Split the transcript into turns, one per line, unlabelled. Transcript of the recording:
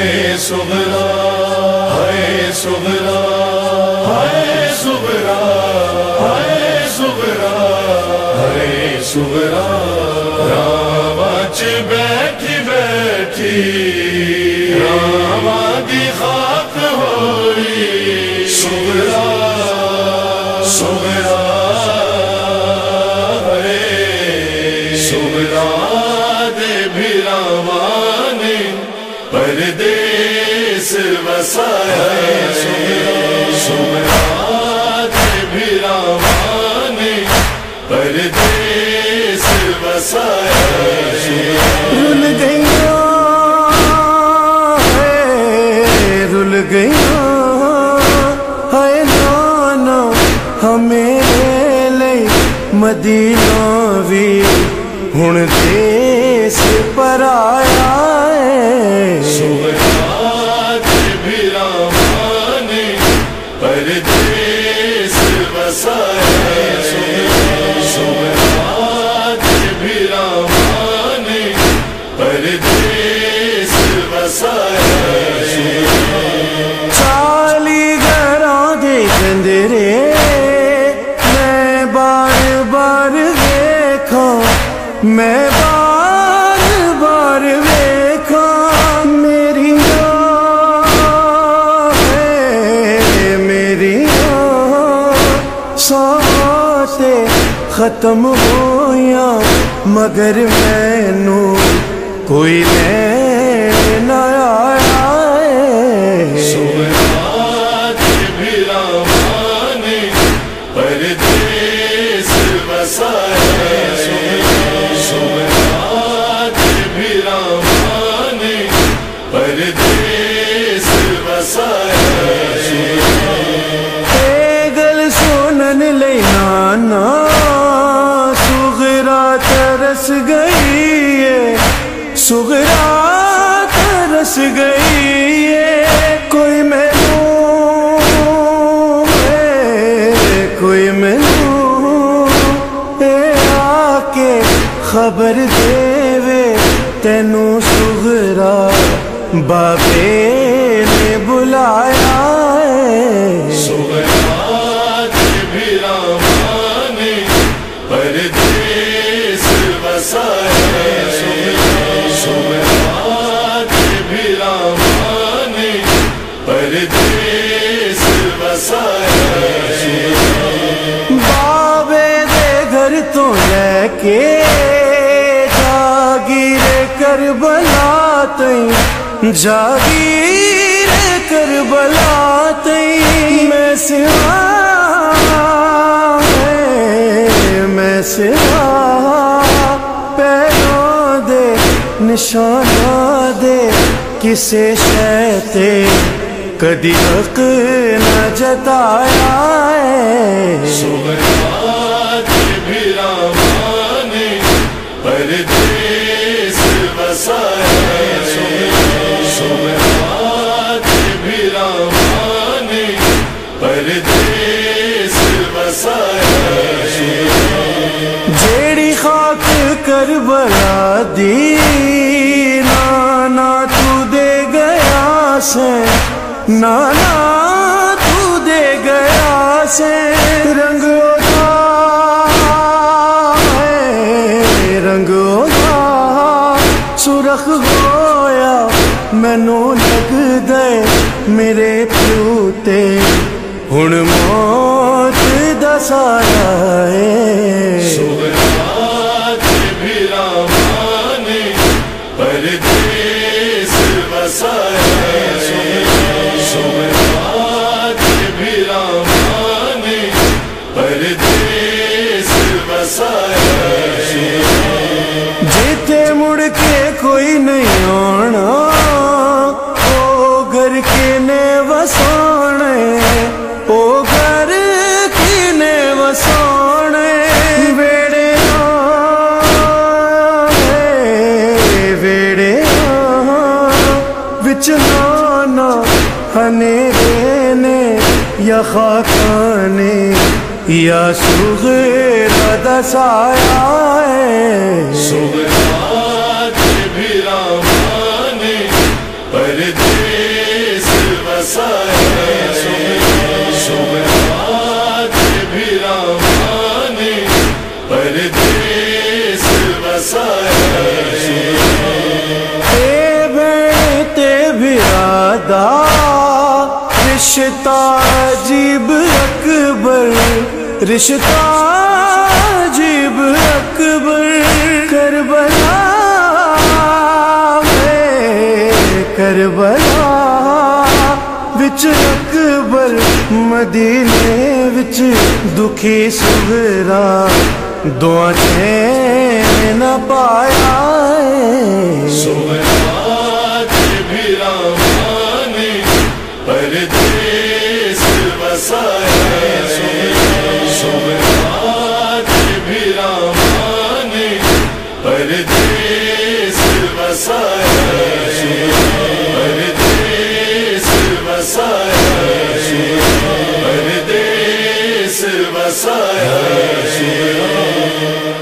ہے صغرا ہے صغرا ہے صغرا ہے صغرا ہے صغرا راوچ بیٹھی بیٹھی راواں دی خاک ہوئی صغرا صغرا ہے صغرا دے بھراواں نے پردیس وسایا صغرا دے بھراواں نے پردیس وسایا
رل گئیاں رل گئیاں ہے نانا ہمیں لئی مدینہ وی ہن دیس پر آیا ہے
صغرا دے بھراواں نے پردیس وسایا صغرا دے بھراواں نے پردیس وسایا
چالی گھراں دے گندرے میں بار بار ویکھاں میں بار بار ویکھاں میری ساتے ختم ہویاں مگر مینوں کوئی لین نہ آیا ہے
صغرا دے بھراواں نے پردیس وسایا صغرا دے بھراواں نے پردیس وسایا
گل سنن لئی نانا صغرا ترس گئی ہے صغرا ترس گئی ہے کوئی مینوں آ کے خبر دے وے تینوں صغرا بابے نے بلایا ہے
صغرا دے بھراواں نے پردیس وسایا صغرا دے بھراواں نے پردیس وسایا
بابے دے گھر تو لے کے جاگیر کربلا تئیں جاگیر کربلا تئیں میں سوا پیروں دے نشانہ دے کسے شے تے کدی حق نہ جتایا ہے
صغرا دے بھراواں نے پردیس وسایا صغرا دے بھراواں نے پردیس وسایا
جیڑی خاک کربلا دی نانا تو دے گیا سے نانا تو دے گیا سے رنگ سرخ ہویا مینوں لگ دے میرے پیو تے ہن موت دا سایہ ہے
صغرا دے بھراواں نے پردیس وسایا صغرا دے بھراواں نے پردیس وسایا
جیتے مڑ کے کوئی نہیں آنا او گھر کے نے وسانے او گھر کی نے وسانے ویڑے وچ نانا ہنیرے نے یا خاکانے یا صغرا دا سایہ ہے
صغرا دے بھراواں نے پردیس بسایا
بیٹے برادہ رشتہ عجیب اکبر، رشتہ عجیب اکبر، کربلا کربلا وچ اکبر، مدینے وچ دکھی صغرا، دعا چین نہ پایا
سوہرات بھی رامان پردیس بسایا سوہرات بھی رامان پردیس بسایا پردیس بسایا پردیس بسایا